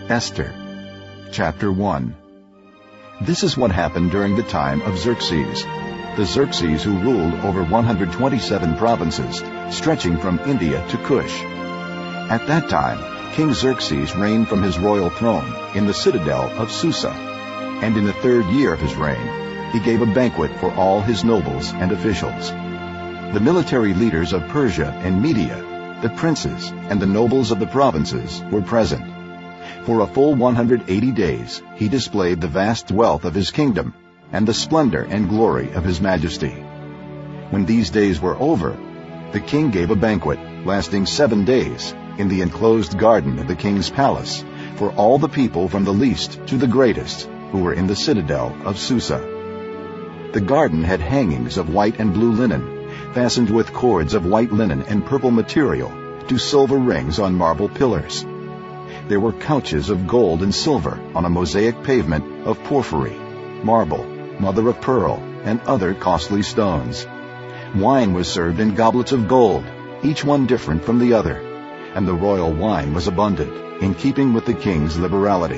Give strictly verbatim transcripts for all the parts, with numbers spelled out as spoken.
Esther, chapter one. This is what happened during the time of Xerxes, the Xerxes who ruled over one hundred twenty-seven provinces, stretching from India to Cush. At that time, King Xerxes reigned from his royal throne in the citadel of Susa, and in the third year of his reign, he gave a banquet for all his nobles and officials. The military leaders of Persia and Media, the princes and the nobles of the provinces were present. For a full one hundred eighty days he displayed the vast wealth of his kingdom and the splendor and glory of his majesty. When these days were over, the king gave a banquet lasting seven days in the enclosed garden of the king's palace for all the people from the least to the greatest who were in the citadel of Susa. The garden had hangings of white and blue linen, fastened with cords of white linen and purple material to silver rings on marble pillars. There were couches of gold and silver on a mosaic pavement of porphyry, marble, mother of pearl, and other costly stones. Wine was served in goblets of gold, each one different from the other, and the royal wine was abundant, in keeping with the king's liberality.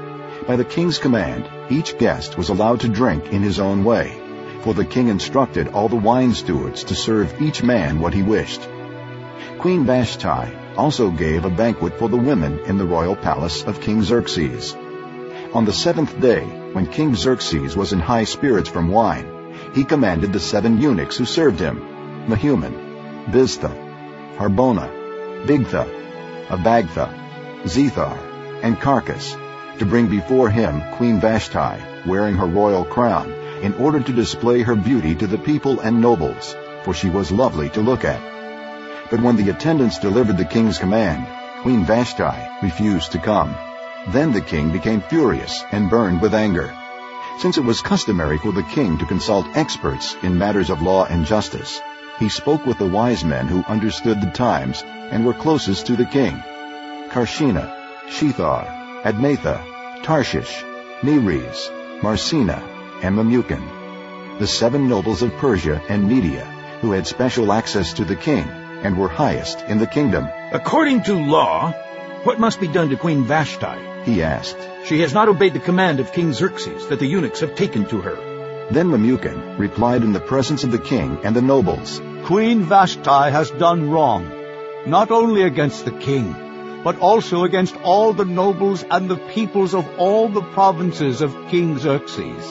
By the king's command, each guest was allowed to drink in his own way, for the king instructed all the wine stewards to serve each man what he wished. Queen Vashti also gave a banquet for the women in the royal palace of King Xerxes. On the seventh day, when King Xerxes was in high spirits from wine, he commanded the seven eunuchs who served him, Mehuman, Biztha, Harbona, Bigtha, Abagtha, Zethar, and Carcass, to bring before him Queen Vashti, wearing her royal crown, in order to display her beauty to the people and nobles, for she was lovely to look at. But when the attendants delivered the king's command, Queen Vashti refused to come. Then the king became furious and burned with anger. Since it was customary for the king to consult experts in matters of law and justice, he spoke with the wise men who understood the times and were closest to the king: Karshena, Shethar, Admatha, Tarshish, Meres, Marsena, and Memucan, the seven nobles of Persia and Media, who had special access to the king and were highest in the kingdom. According to law, what must be done to Queen Vashti? He asked. She has not obeyed the command of King Xerxes that the eunuchs have taken to her. Then Memucan replied in the presence of the king and the nobles, Queen Vashti has done wrong, not only against the king, but also against all the nobles and the peoples of all the provinces of King Xerxes.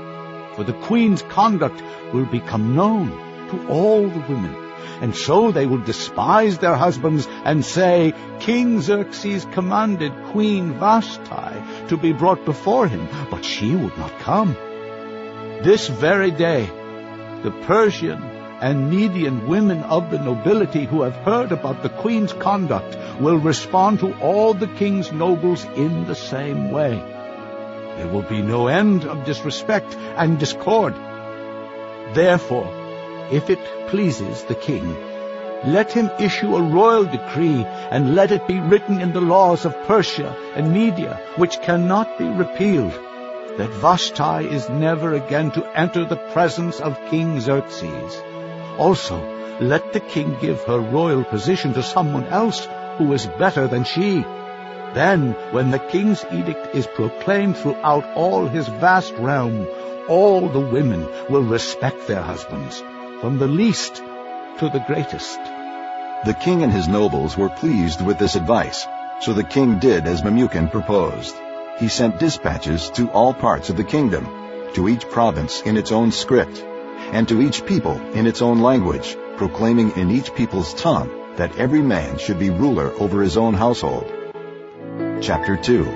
For the queen's conduct will become known to all the women, and so they will despise their husbands and say, King Xerxes commanded Queen Vashti to be brought before him, but she would not come. This very day, the Persian and Median women of the nobility who have heard about the queen's conduct will respond to all the king's nobles in the same way. There will be no end of disrespect and discord. Therefore, if it pleases the king, let him issue a royal decree, and let it be written in the laws of Persia and Media, which cannot be repealed, that Vashti is never again to enter the presence of King Xerxes. Also, let the king give her royal position to someone else who is better than she. Then, when the king's edict is proclaimed throughout all his vast realm, all the women will respect their husbands, from the least to the greatest. The king and his nobles were pleased with this advice, so the king did as Memucan proposed. He sent dispatches to all parts of the kingdom, to each province in its own script, and to each people in its own language, proclaiming in each people's tongue that every man should be ruler over his own household. Chapter two.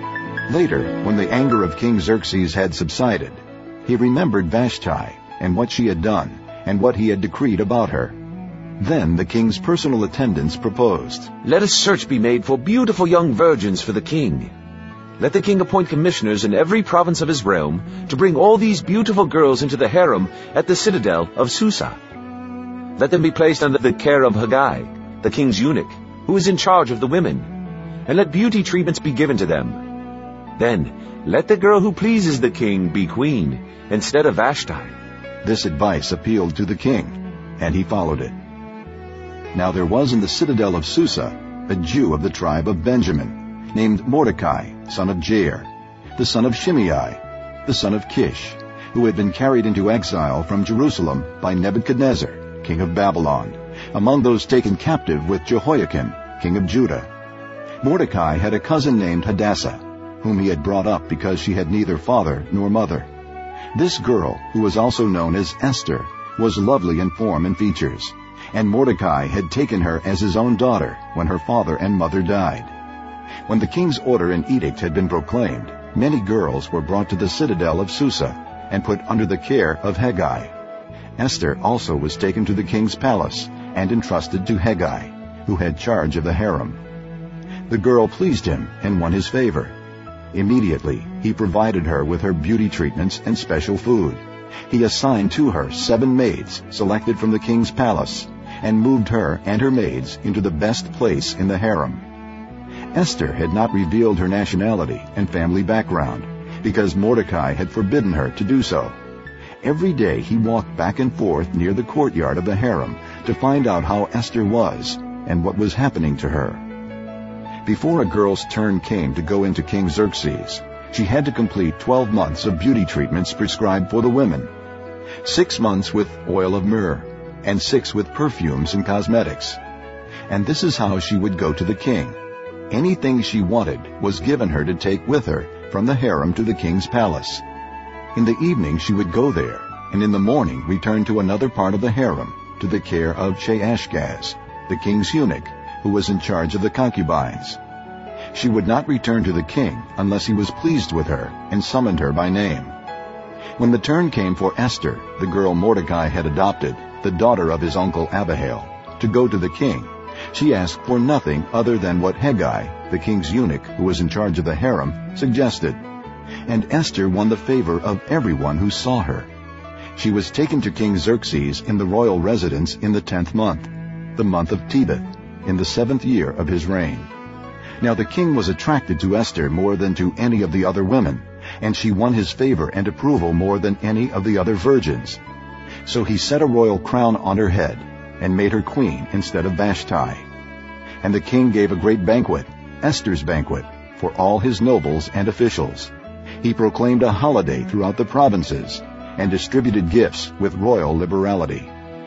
Later, when the anger of King Xerxes had subsided, he remembered Vashti and what she had done, and what he had decreed about her. Then the king's personal attendants proposed, Let a search be made for beautiful young virgins for the king. Let the king appoint commissioners in every province of his realm to bring all these beautiful girls into the harem at the citadel of Susa. Let them be placed under the care of Haggai, the king's eunuch, who is in charge of the women, and let beauty treatments be given to them. Then let the girl who pleases the king be queen instead of Vashti. This advice appealed to the king, and he followed it. Now there was in the citadel of Susa a Jew of the tribe of Benjamin, named Mordecai, son of Jair, the son of Shimei, the son of Kish, who had been carried into exile from Jerusalem by Nebuchadnezzar, king of Babylon, among those taken captive with Jehoiakim, king of Judah. Mordecai had a cousin named Hadassah, whom he had brought up because she had neither father nor mother. This girl, who was also known as Esther, was lovely in form and features, and Mordecai had taken her as his own daughter when her father and mother died. When the king's order and edict had been proclaimed, many girls were brought to the citadel of Susa and put under the care of Hegai. Esther also was taken to the king's palace and entrusted to Hegai, who had charge of the harem. The girl pleased him and won his favor. Immediately he provided her with her beauty treatments and special food. He assigned to her seven maids selected from the king's palace and moved her and her maids into the best place in the harem. Esther had not revealed her nationality and family background because Mordecai had forbidden her to do so. Every day he walked back and forth near the courtyard of the harem to find out how Esther was and what was happening to her. Before a girl's turn came to go into King Xerxes, she had to complete twelve months of beauty treatments prescribed for the women, six months with oil of myrrh, and six with perfumes and cosmetics. And this is how she would go to the king. Anything she wanted was given her to take with her from the harem to the king's palace. In the evening she would go there, and in the morning return to another part of the harem, to the care of Sheashgaz, the king's eunuch, who was in charge of the concubines. She would not return to the king unless he was pleased with her and summoned her by name. When the turn came for Esther, the girl Mordecai had adopted, the daughter of his uncle Abihail, to go to the king, she asked for nothing other than what Hegai, the king's eunuch who was in charge of the harem, suggested. And Esther won the favor of everyone who saw her. She was taken to King Xerxes in the royal residence in the tenth month, the month of Tebeth, in the seventh year of his reign. Now the king was attracted to Esther more than to any of the other women, and she won his favor and approval more than any of the other virgins. So he set a royal crown on her head, and made her queen instead of Vashti. And the king gave a great banquet, Esther's banquet, for all his nobles and officials. He proclaimed a holiday throughout the provinces, and distributed gifts with royal liberality.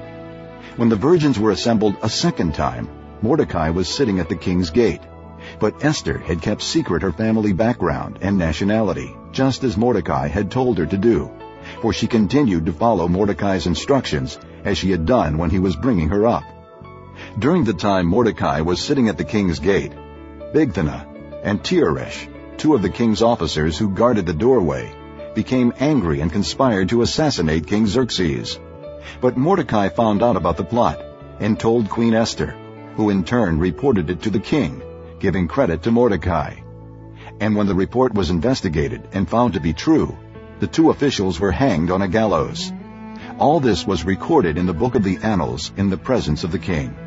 When the virgins were assembled a second time, Mordecai was sitting at the king's gate. But Esther had kept secret her family background and nationality, just as Mordecai had told her to do, for she continued to follow Mordecai's instructions as she had done when he was bringing her up. During the time Mordecai was sitting at the king's gate, Bigthana and Teresh, two of the king's officers who guarded the doorway, became angry and conspired to assassinate King Xerxes. But Mordecai found out about the plot and told Queen Esther, who in turn reported it to the king, giving credit to Mordecai. And when the report was investigated and found to be true, the two officials were hanged on a gallows. All this was recorded in the book of the Annals in the presence of the king.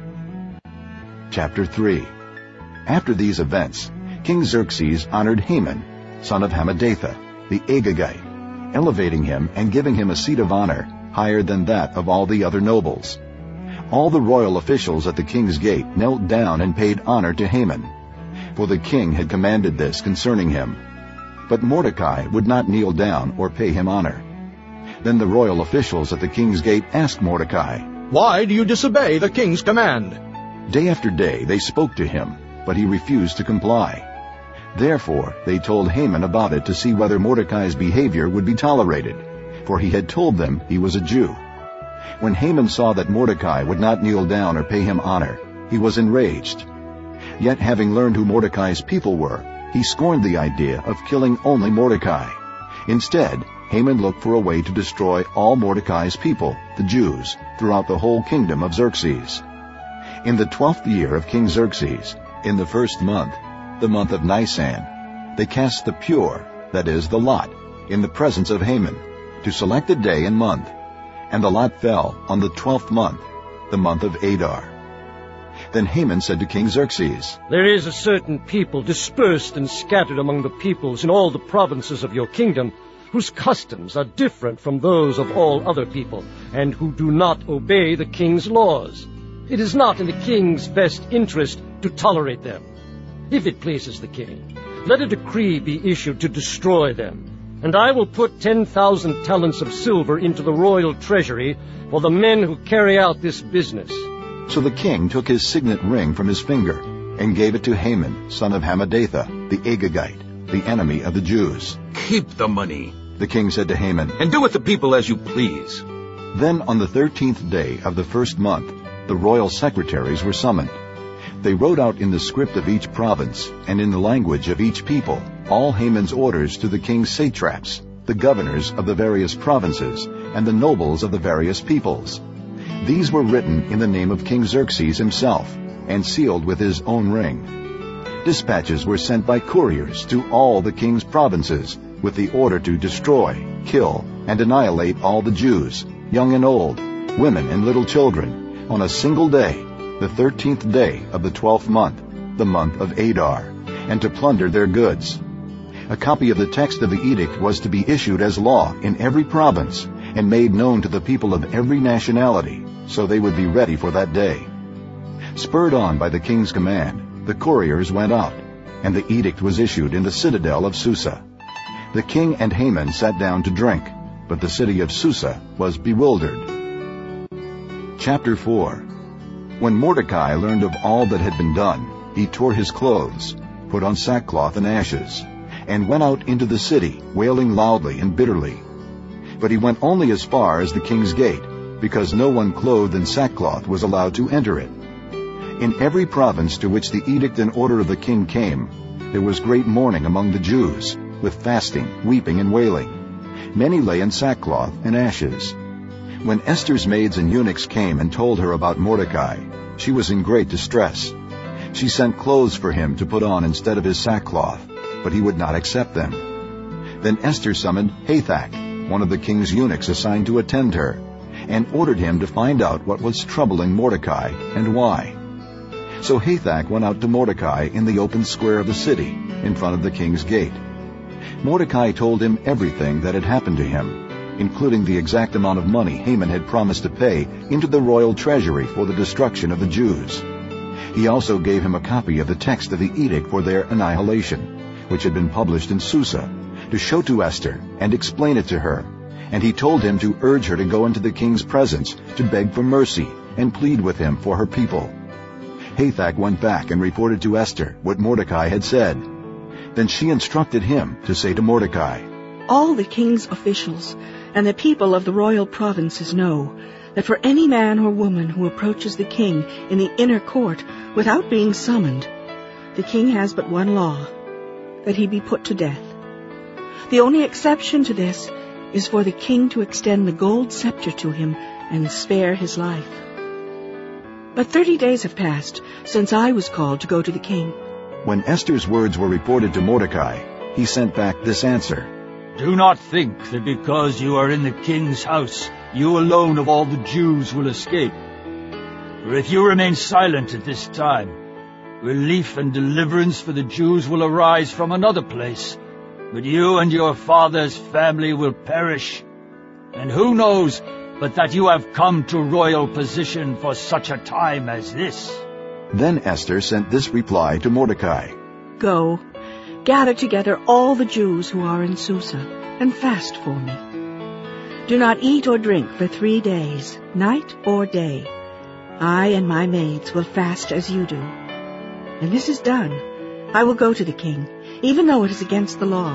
Chapter three. After these events, King Xerxes honored Haman, son of Hammedatha, the Agagite, elevating him and giving him a seat of honor higher than that of all the other nobles. All the royal officials at the king's gate knelt down and paid honor to Haman, for the king had commanded this concerning him. But Mordecai would not kneel down or pay him honor. Then the royal officials at the king's gate asked Mordecai, "Why do you disobey the king's command?" Day after day they spoke to him, but he refused to comply. Therefore they told Haman about it to see whether Mordecai's behavior would be tolerated, for he had told them he was a Jew. When Haman saw that Mordecai would not kneel down or pay him honor, he was enraged. Yet having learned who Mordecai's people were, he scorned the idea of killing only Mordecai. Instead, Haman looked for a way to destroy all Mordecai's people, the Jews, throughout the whole kingdom of Xerxes. In the twelfth year of King Xerxes, in the first month, the month of Nisan, they cast the pure, that is, the lot, in the presence of Haman, to select a day and month. And the lot fell on the twelfth month, the month of Adar. Then Haman said to King Xerxes, "There is a certain people dispersed and scattered among the peoples in all the provinces of your kingdom, whose customs are different from those of all other people, and who do not obey the king's laws. It is not in the king's best interest to tolerate them. If it pleases the king, let a decree be issued to destroy them, and I will put ten thousand talents of silver into the royal treasury for the men who carry out this business." So the king took his signet ring from his finger and gave it to Haman, son of Hammedatha, the Agagite, the enemy of the Jews. "Keep the money," the king said to Haman, "and do with the people as you please." Then on the thirteenth day of the first month, the royal secretaries were summoned. They wrote out in the script of each province and in the language of each people all Haman's orders to the king's satraps, the governors of the various provinces, and the nobles of the various peoples. These were written in the name of King Xerxes himself, and sealed with his own ring. Dispatches were sent by couriers to all the king's provinces with the order to destroy, kill, and annihilate all the Jews, young and old, women and little children, on a single day, the thirteenth day of the twelfth month, the month of Adar, and to plunder their goods. A copy of the text of the edict was to be issued as law in every province and made known to the people of every nationality, so they would be ready for that day. Spurred on by the king's command, the couriers went out, and the edict was issued in the citadel of Susa. The king and Haman sat down to drink, but the city of Susa was bewildered. Chapter four. When Mordecai learned of all that had been done, he tore his clothes, put on sackcloth and ashes, and went out into the city, wailing loudly and bitterly. But he went only as far as the king's gate, because no one clothed in sackcloth was allowed to enter it. In every province to which the edict and order of the king came, there was great mourning among the Jews, with fasting, weeping, and wailing. Many lay in sackcloth and ashes. When Esther's maids and eunuchs came and told her about Mordecai, she was in great distress. She sent clothes for him to put on instead of his sackcloth, but he would not accept them. Then Esther summoned Hathach, one of the king's eunuchs assigned to attend her, and ordered him to find out what was troubling Mordecai and why. So Hathach went out to Mordecai in the open square of the city, in front of the king's gate. Mordecai told him everything that had happened to him, including the exact amount of money Haman had promised to pay into the royal treasury for the destruction of the Jews. He also gave him a copy of the text of the edict for their annihilation, which had been published in Susa, to show to Esther and explain it to her, and he told him to urge her to go into the king's presence to beg for mercy and plead with him for her people. Hathach went back and reported to Esther what Mordecai had said. Then she instructed him to say to Mordecai, "All the king's officials and the people of the royal provinces know that for any man or woman who approaches the king in the inner court without being summoned, the king has but one law, that he be put to death. The only exception to this is for the king to extend the gold scepter to him and spare his life." But thirty days have passed since I was called to go to the king. When Esther's words were reported to Mordecai, he sent back this answer. "Do not think that because you are in the king's house, you alone of all the Jews will escape. For if you remain silent at this time, relief and deliverance for the Jews will arise from another place, but you and your father's family will perish. And who knows but that you have come to royal position for such a time as this?" Then Esther sent this reply to Mordecai. "Go, gather together all the Jews who are in Susa, and fast for me. Do not eat or drink for three days, night or day. I and my maids will fast as you do. When this is done, I will go to the king, even though it is against the law.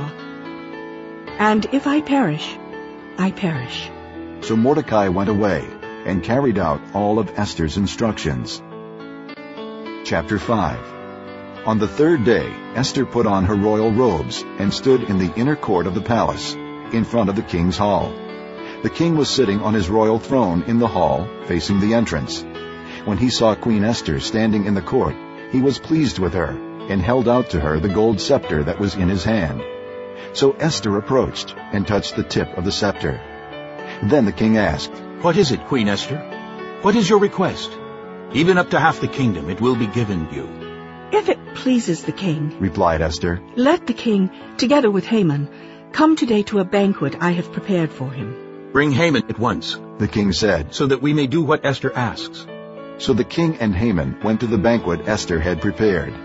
And if I perish, I perish." So Mordecai went away and carried out all of Esther's instructions. Chapter five. On the third day, Esther put on her royal robes and stood in the inner court of the palace, in front of the king's hall. The king was sitting on his royal throne in the hall, facing the entrance. When he saw Queen Esther standing in the court, he was pleased with her, and held out to her the gold scepter that was in his hand. So Esther approached and touched the tip of the scepter. Then the king asked, "What is it, Queen Esther? What is your request? Even up to half the kingdom it will be given you." "If it pleases the king," replied Esther, "let the king, together with Haman, come today to a banquet I have prepared for him." "Bring Haman at once," the king said, "so that we may do what Esther asks." So the king and Haman went to the banquet Esther had prepared.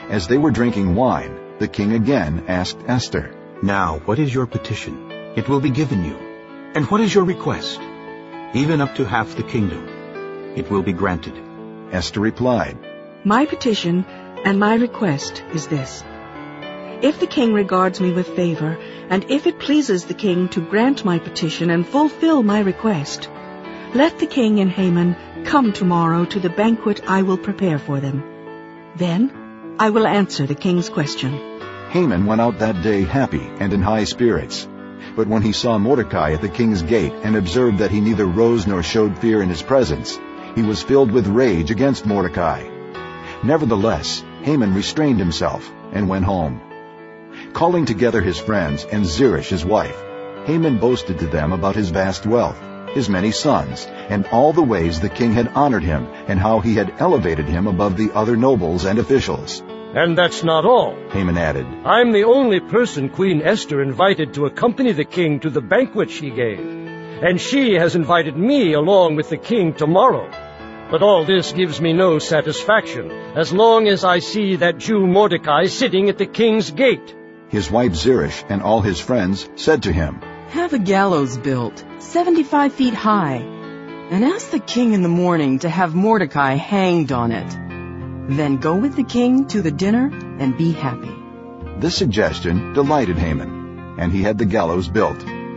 As they were drinking wine, the king again asked Esther, Now, what is your petition? It will be given you. And what is your request? Even up to half the kingdom. It will be granted. Esther replied, My petition and my request is this. If the king regards me with favor, and if it pleases the king to grant my petition and fulfill my request, let the king and Haman come tomorrow to the banquet I will prepare for them. Then I will answer the king's question. Haman went out that day happy and in high spirits. But when he saw Mordecai at the king's gate and observed that he neither rose nor showed fear in his presence, he was filled with rage against Mordecai. Nevertheless, Haman restrained himself and went home. Calling together his friends and Zeresh his wife, Haman boasted to them about his vast wealth, his many sons, and all the ways the king had honored him, and how he had elevated him above the other nobles and officials. And that's not all, Haman added. I'm the only person Queen Esther invited to accompany the king to the banquet she gave, and she has invited me along with the king tomorrow. But all this gives me no satisfaction, as long as I see that Jew Mordecai sitting at the king's gate. His wife Zeresh and all his friends said to him, Have a gallows built, seventy-five feet high, and ask the king in the morning to have Mordecai hanged on it. Then go with the king to the dinner and be happy. This suggestion delighted Haman, and he had the gallows built.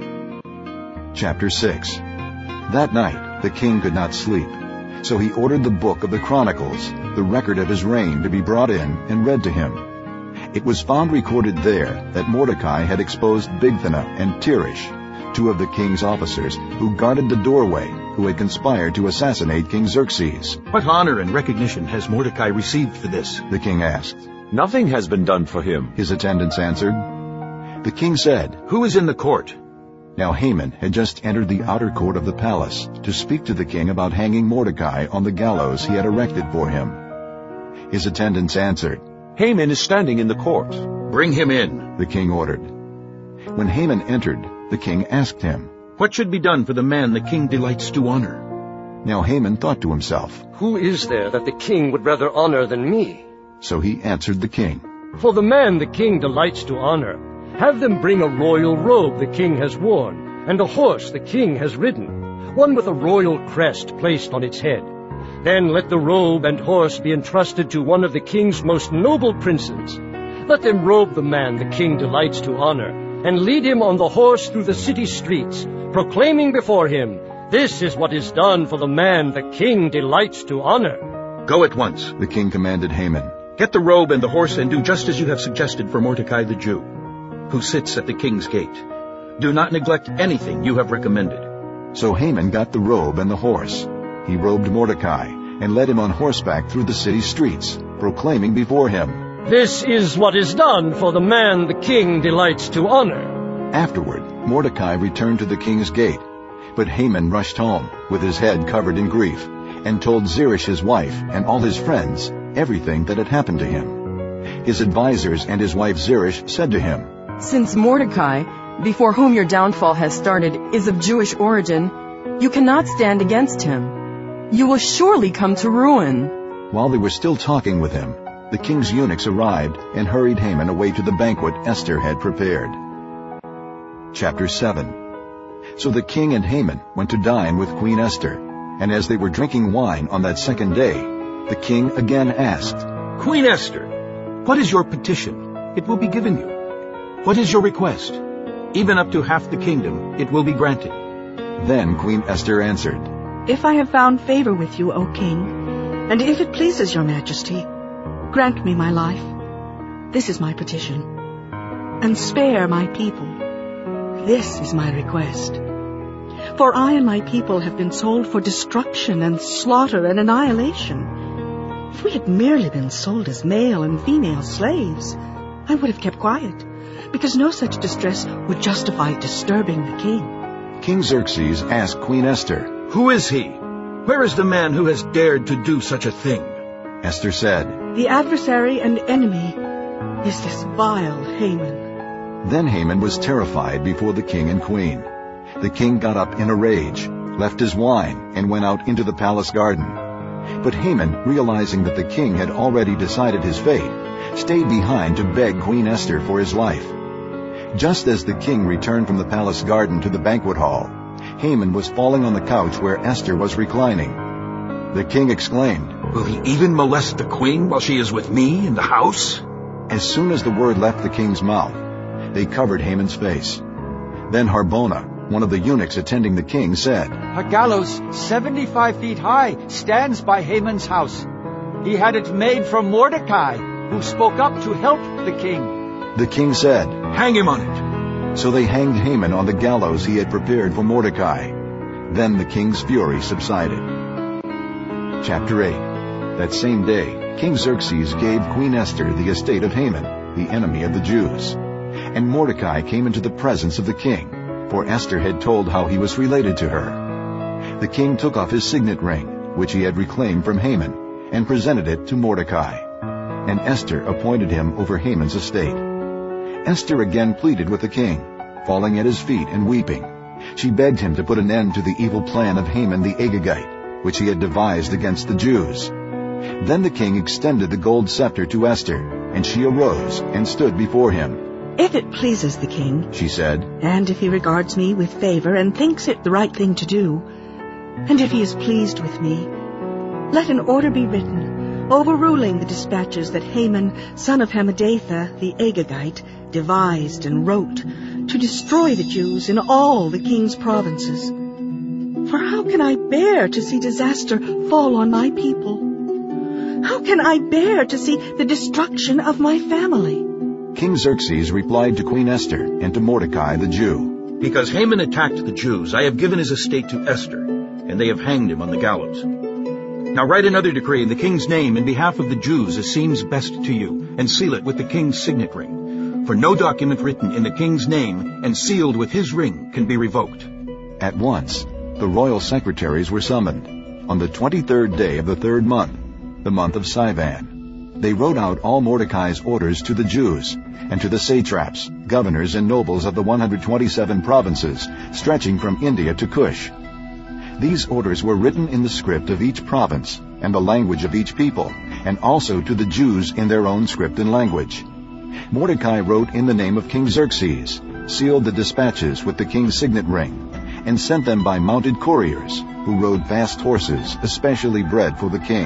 Chapter six. That night the king could not sleep, so he ordered the book of the Chronicles, the record of his reign, to be brought in and read to him. It was found recorded there that Mordecai had exposed Bigthana and Teresh, two of the king's officers who guarded the doorway, who had conspired to assassinate King Xerxes. What honor and recognition has Mordecai received for this? The king asked. Nothing has been done for him, His attendants answered. The king said, Who is in the court? Now Haman had just entered the outer court of the palace to speak to the king about hanging Mordecai on the gallows he had erected for him. His attendants answered, Haman is standing in the court. Bring him in, the king ordered. When Haman entered, the king asked him, What should be done for the man the king delights to honor? Now Haman thought to himself, Who is there that the king would rather honor than me? So he answered the king, For the man the king delights to honor, have them bring a royal robe the king has worn, and a horse the king has ridden, one with a royal crest placed on its head. Then let the robe and horse be entrusted to one of the king's most noble princes. Let them robe the man the king delights to honor, and lead him on the horse through the city streets, proclaiming before him, This is what is done for the man the king delights to honor. Go at once, the king commanded Haman. Get the robe and the horse and do just as you have suggested for Mordecai the Jew, who sits at the king's gate. Do not neglect anything you have recommended. So Haman got the robe and the horse. He robed Mordecai and led him on horseback through the city streets, proclaiming before him, This is what is done for the man the king delights to honor. Afterward, Mordecai returned to the king's gate, but Haman rushed home with his head covered in grief, and told Zeresh his wife and all his friends everything that had happened to him. His advisers and his wife Zeresh said to him, Since Mordecai, before whom your downfall has started, is of Jewish origin, you cannot stand against him. You will surely come to ruin. While they were still talking with him, the king's eunuchs arrived and hurried Haman away to the banquet Esther had prepared. Chapter seven. So the king and Haman went to dine with Queen Esther, and as they were drinking wine on that second day, the king again asked, Queen Esther, what is your petition? It will be given you. What is your request? Even up to half the kingdom, it will be granted. Then Queen Esther answered, If I have found favor with you, O king, and if it pleases your majesty, grant me my life. This is my petition. And spare my people. This is my request. For I and my people have been sold for destruction and slaughter and annihilation. If we had merely been sold as male and female slaves, I would have kept quiet, because no such distress would justify disturbing the king. King Xerxes asked Queen Esther, Who is he? Where is the man who has dared to do such a thing? Esther said, The adversary and enemy is this vile Haman. Then Haman was terrified before the king and queen. The king got up in a rage, left his wine, and went out into the palace garden. But Haman, realizing that the king had already decided his fate, stayed behind to beg Queen Esther for his life. Just as the king returned from the palace garden to the banquet hall, Haman was falling on the couch where Esther was reclining. The king exclaimed, "Will he even molest the queen while she is with me in the house?" As soon as the word left the king's mouth, they covered Haman's face. Then Harbona, one of the eunuchs attending the king, said, "A gallows seventy-five feet high stands by Haman's house. He had it made from Mordecai, who spoke up to help the king." The king said, "Hang him on it." So they hanged Haman on the gallows he had prepared for Mordecai. Then the king's fury subsided. Chapter eight. That same day, King Xerxes gave Queen Esther the estate of Haman, the enemy of the Jews. And Mordecai came into the presence of the king, for Esther had told how he was related to her. The king took off his signet ring, which he had reclaimed from Haman, and presented it to Mordecai. And Esther appointed him over Haman's estate. Esther again pleaded with the king, falling at his feet and weeping. She begged him to put an end to the evil plan of Haman the Agagite, which he had devised against the Jews. Then the king extended the gold scepter to Esther, and she arose and stood before him. "If it pleases the king," she said, "and if he regards me with favor and thinks it the right thing to do, and if he is pleased with me, let an order be written, overruling the dispatches that Haman, son of Hammedatha, the Agagite, devised and wrote, to destroy the Jews in all the king's provinces. For how can I bear to see disaster fall on my people? How can I bear to see the destruction of my family?" King Xerxes replied to Queen Esther and to Mordecai the Jew, "Because Haman attacked the Jews, I have given his estate to Esther, and they have hanged him on the gallows. Now write another decree in the king's name in behalf of the Jews as seems best to you, and seal it with the king's signet ring. For no document written in the king's name and sealed with his ring can be revoked." At once, the royal secretaries were summoned. On the twenty-third day of the third month, the month of Sivan, they wrote out all Mordecai's orders to the Jews, and to the satraps, governors, and nobles of the one hundred twenty-seven provinces, stretching from India to Cush. These orders were written in the script of each province, and the language of each people, and also to the Jews in their own script and language. Mordecai wrote in the name of King Xerxes, sealed the dispatches with the king's signet ring, and sent them by mounted couriers, who rode fast horses, especially bred for the king.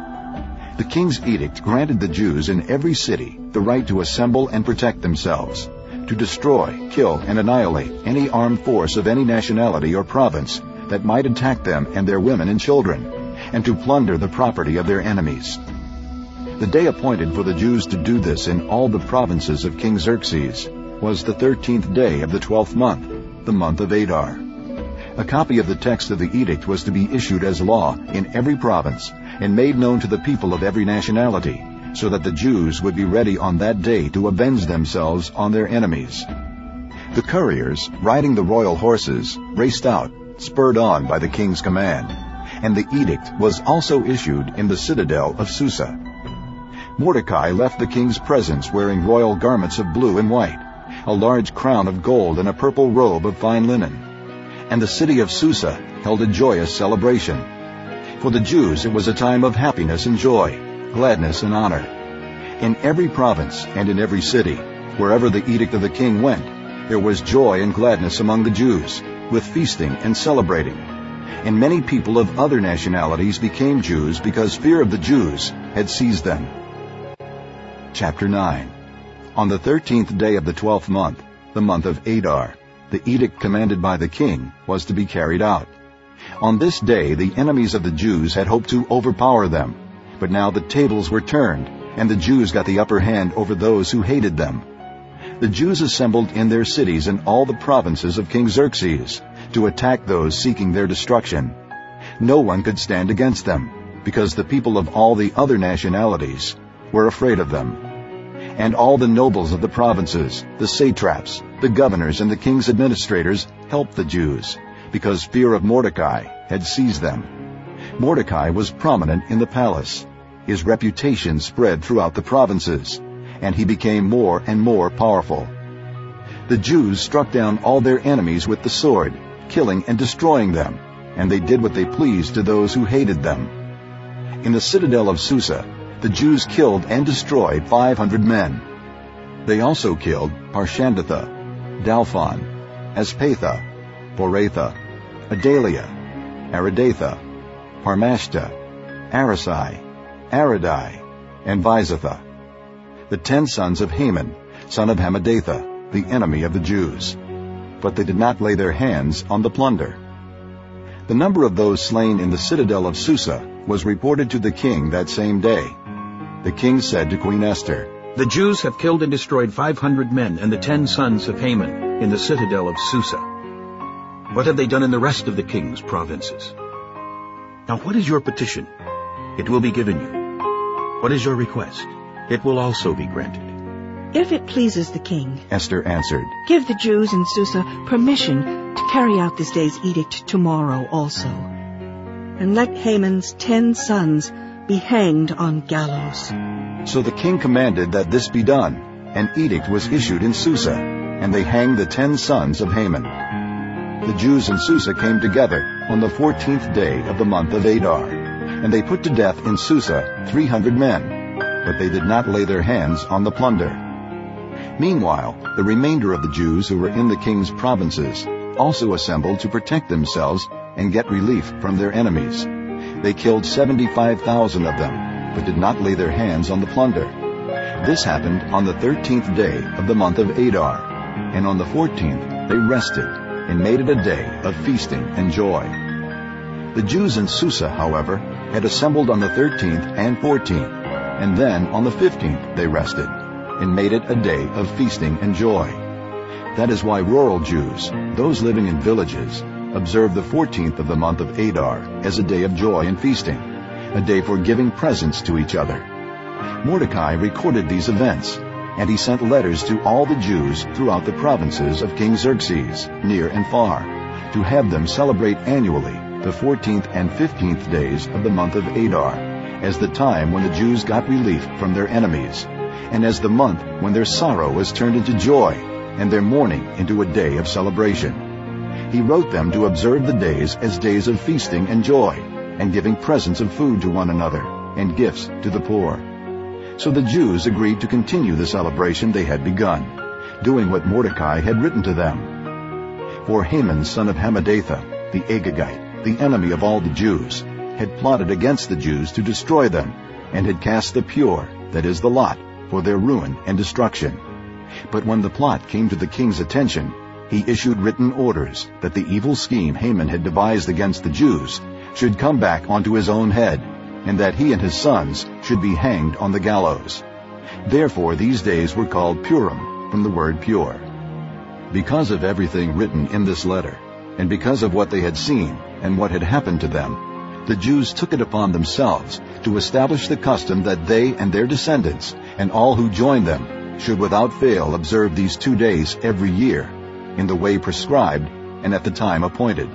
The king's edict granted the Jews in every city the right to assemble and protect themselves, to destroy, kill, and annihilate any armed force of any nationality or province that might attack them and their women and children, and to plunder the property of their enemies. The day appointed for the Jews to do this in all the provinces of King Xerxes was the thirteenth day of the twelfth month, the month of Adar. A copy of the text of the edict was to be issued as law in every province and made known to the people of every nationality, so that the Jews would be ready on that day to avenge themselves on their enemies. The couriers, riding the royal horses, raced out, spurred on by the king's command, and the edict was also issued in the citadel of Susa. Mordecai left the king's presence wearing royal garments of blue and white, a large crown of gold and a purple robe of fine linen. And the city of Susa held a joyous celebration. For the Jews it was a time of happiness and joy, gladness and honor. In every province and in every city, wherever the edict of the king went, there was joy and gladness among the Jews, with feasting and celebrating. And many people of other nationalities became Jews because fear of the Jews had seized them. Chapter nine. On the thirteenth day of the twelfth month, the month of Adar, the edict commanded by the king was to be carried out. On this day the enemies of the Jews had hoped to overpower them, but now the tables were turned, and the Jews got the upper hand over those who hated them. The Jews assembled in their cities in all the provinces of King Xerxes to attack those seeking their destruction. No one could stand against them, because the people of all the other nationalities were afraid of them. And all the nobles of the provinces, the satraps, the governors, and the king's administrators helped the Jews, because fear of Mordecai had seized them. Mordecai was prominent in the palace. His reputation spread throughout the provinces, and he became more and more powerful. The Jews struck down all their enemies with the sword, killing and destroying them, and they did what they pleased to those who hated them. In the citadel of Susa, the Jews killed and destroyed five hundred men. They also killed Parshandatha, Dalphon, Aspatha, Boratha, Adalia, Aridatha, Parmashta, Arisai, Aridai, and Visatha, the ten sons of Haman, son of Hammedatha, the enemy of the Jews. But they did not lay their hands on the plunder. The number of those slain in the citadel of Susa was reported to the king that same day. The king said to Queen Esther, "The Jews have killed and destroyed five hundred men and the ten sons of Haman in the citadel of Susa. What have they done in the rest of the king's provinces? Now what is your petition? It will be given you. What is your request? It will also be granted." If it pleases the king, Esther answered, give the Jews in Susa permission to carry out this day's edict tomorrow also. And let Haman's ten sons be hanged on gallows. So the king commanded that this be done. An edict was issued in Susa, and they hanged the ten sons of Haman. The Jews in Susa came together on the fourteenth day of the month of Adar, and they put to death in Susa three hundred men, but they did not lay their hands on the plunder. Meanwhile, the remainder of the Jews who were in the king's provinces also assembled to protect themselves and get relief from their enemies. They killed seventy-five thousand of them, but did not lay their hands on the plunder. This happened on the thirteenth day of the month of Adar, and on the fourteenth they rested and made it a day of feasting and joy. The Jews in Susa, however, had assembled on the thirteenth and fourteenth, and then on the fifteenth they rested and made it a day of feasting and joy. That is why rural Jews, those living in villages, observe the fourteenth of the month of Adar as a day of joy and feasting, a day for giving presents to each other. Mordecai recorded these events, and he sent letters to all the Jews throughout the provinces of King Xerxes, near and far, to have them celebrate annually the fourteenth and fifteenth days of the month of Adar, as the time when the Jews got relief from their enemies, and as the month when their sorrow was turned into joy, and their mourning into a day of celebration. He wrote them to observe the days as days of feasting and joy, and giving presents of food to one another, and gifts to the poor. So the Jews agreed to continue the celebration they had begun, doing what Mordecai had written to them. For Haman, son of Hammedatha, the Agagite, the enemy of all the Jews, had plotted against the Jews to destroy them, and had cast the pure, that is the lot, for their ruin and destruction. But when the plot came to the king's attention, he issued written orders that the evil scheme Haman had devised against the Jews should come back onto his own head, and that he and his sons should be hanged on the gallows. Therefore these days were called Purim, from the word pure. Because of everything written in this letter, and because of what they had seen and what had happened to them, the Jews took it upon themselves to establish the custom that they and their descendants and all who joined them should without fail observe these two days every year, in the way prescribed and at the time appointed.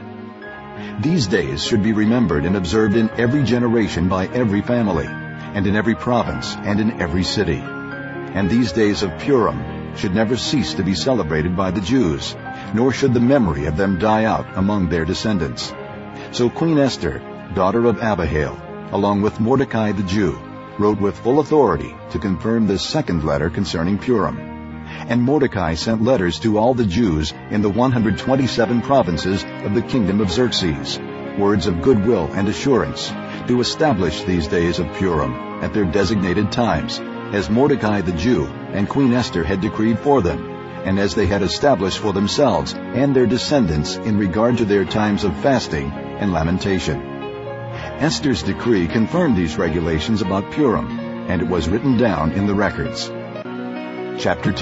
These days should be remembered and observed in every generation by every family, and in every province and in every city. And these days of Purim should never cease to be celebrated by the Jews, nor should the memory of them die out among their descendants. So Queen Esther, daughter of Abihail, along with Mordecai the Jew, wrote with full authority to confirm this second letter concerning Purim. And Mordecai sent letters to all the Jews in the one hundred twenty-seven provinces of the kingdom of Xerxes, words of goodwill and assurance, to establish these days of Purim at their designated times, as Mordecai the Jew and Queen Esther had decreed for them, and as they had established for themselves and their descendants in regard to their times of fasting and lamentation. Esther's decree confirmed these regulations about Purim, and it was written down in the records. Chapter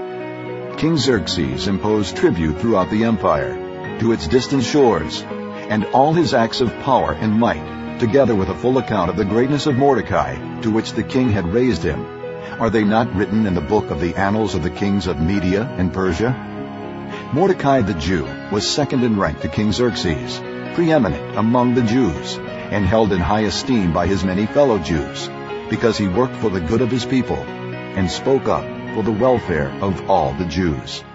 ten. King Xerxes imposed tribute throughout the empire, to its distant shores, and all his acts of power and might, together with a full account of the greatness of Mordecai, to which the king had raised him, are they not written in the book of the annals of the kings of Media and Persia? Mordecai the Jew was second in rank to King Xerxes, preeminent among the Jews, and held in high esteem by his many fellow Jews, because he worked for the good of his people, and spoke up for the welfare of all the Jews.